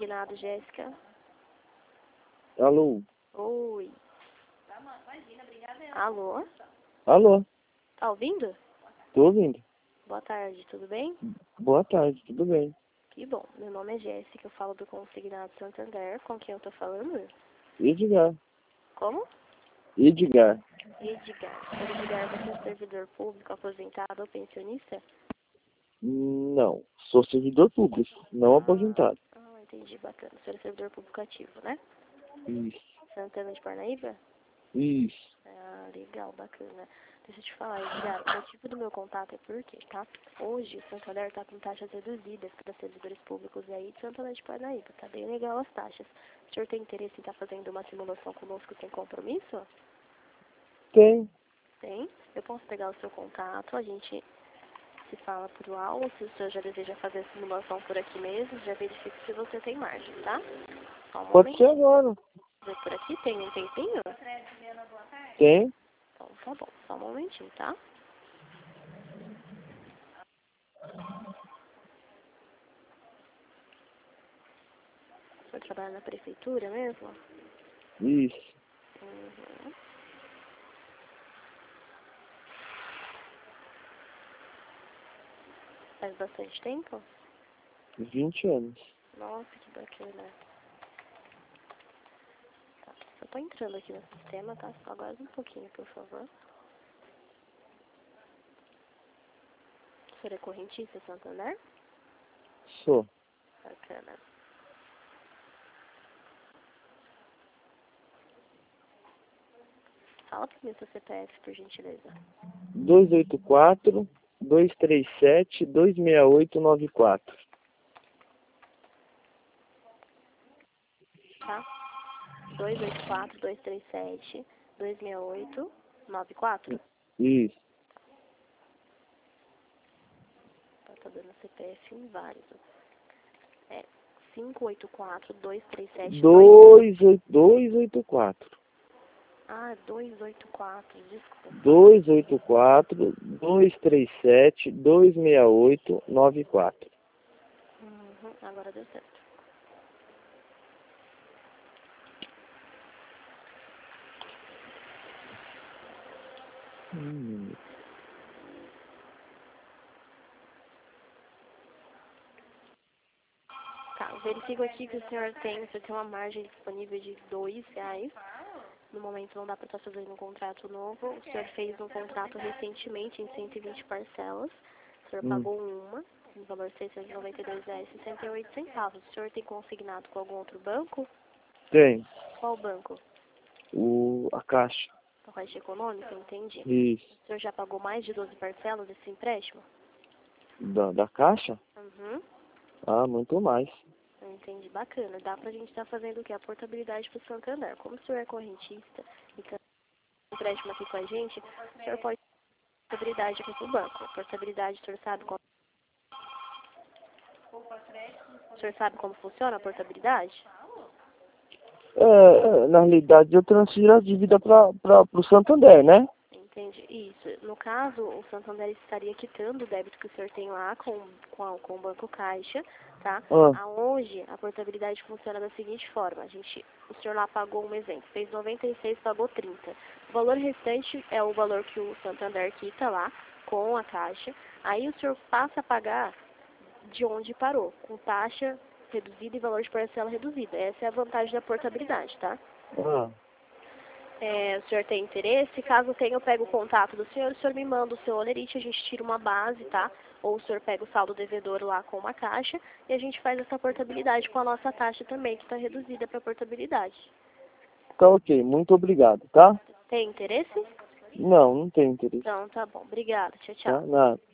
consignado, Jéssica. Alô? Oi. Alô? Alô? Tá ouvindo? Tô ouvindo. Boa tarde, tudo bem? Boa tarde, tudo bem? Que bom. Meu nome é Jéssica, eu falo do Consignado Santander. Com quem eu tô falando? Edgar. Como? Edgar. Edgar. Edgar, você é servidor público, aposentado ou pensionista? Não, sou servidor público, não aposentado. Ah, entendi, bacana. Você é servidor público ativo, né? Isso. Santana de Parnaíba? Isso. Ah, legal, bacana. Deixa eu te falar, Edgar, o motivo do meu contato é porque, tá? Hoje o Santander está com taxas reduzidas para servidores públicos aí de Santana de Parnaíba. Tá bem legal as taxas. O senhor tem interesse em estar fazendo uma simulação conosco sem compromisso? Tem. Tem. Eu posso pegar o seu contato, a gente se fala por lá, ou se o senhor já deseja fazer a simulação por aqui mesmo, já verifico se você tem margem, tá? Só um Pode momento. ser agora. Por aqui tem um tempinho? Tem. Então tá bom, só um momentinho, tá? O senhor trabalha na prefeitura mesmo? Isso. Uhum. Faz bastante tempo? 20 anos. Nossa, que bacana. Tá, eu tô entrando aqui no sistema, tá? Só aguarda um pouquinho, por favor. O senhor é correntista Santander? Sou. Bacana. Fala pra mim o seu CPF, por gentileza. 284-237-26894. Tá? 284-237-268-94. Isso. Tá dando CPF inválido. É 584-237... 284. Ah, 284, desculpa. 284-237-26894. Uhum, agora deu certo. Tá, verifico aqui que o senhor tem uma margem disponível de R$2. No momento não dá para estar fazendo um contrato novo. O senhor fez um contrato recentemente em 120 parcelas. O senhor pagou uma, no valor de R$692,68. O senhor tem consignado com algum outro banco? Tem. Qual banco? A Caixa. A Caixa Econômica, entendi. Isso. O senhor já pagou mais de 12 parcelas desse empréstimo? Da Caixa? Uhum. Ah, muito mais. Entendi, bacana. Dá pra gente estar fazendo o que? A portabilidade pro Santander. Como o senhor é correntista e tem um empréstimo aqui com a gente, o senhor pode ter portabilidade aqui pro banco. A portabilidade, o senhor sabe como... O senhor sabe como funciona a portabilidade? Na realidade, eu transfiro a dívida para o Santander, né? Entende? Isso. No caso, o Santander estaria quitando o débito que o senhor tem lá com o Banco Caixa, tá? Aonde a portabilidade funciona da seguinte forma. O senhor lá pagou um exemplo, fez 96, pagou 30. O valor restante é o valor que o Santander quita lá com a Caixa. Aí o senhor passa a pagar de onde parou, com taxa reduzida e valor de parcela reduzida. Essa é a vantagem da portabilidade, tá? O senhor tem interesse? Caso tenha, eu pego o contato do senhor, o senhor me manda o seu olerite, a gente tira uma base, tá? Ou o senhor pega o saldo devedor lá com uma caixa e a gente faz essa portabilidade com a nossa taxa também, que está reduzida para portabilidade. Tá ok, muito obrigado, tá? Tem interesse? Não tem interesse. Então, tá bom. Obrigada. Tchau, Tá? tchau. Nada.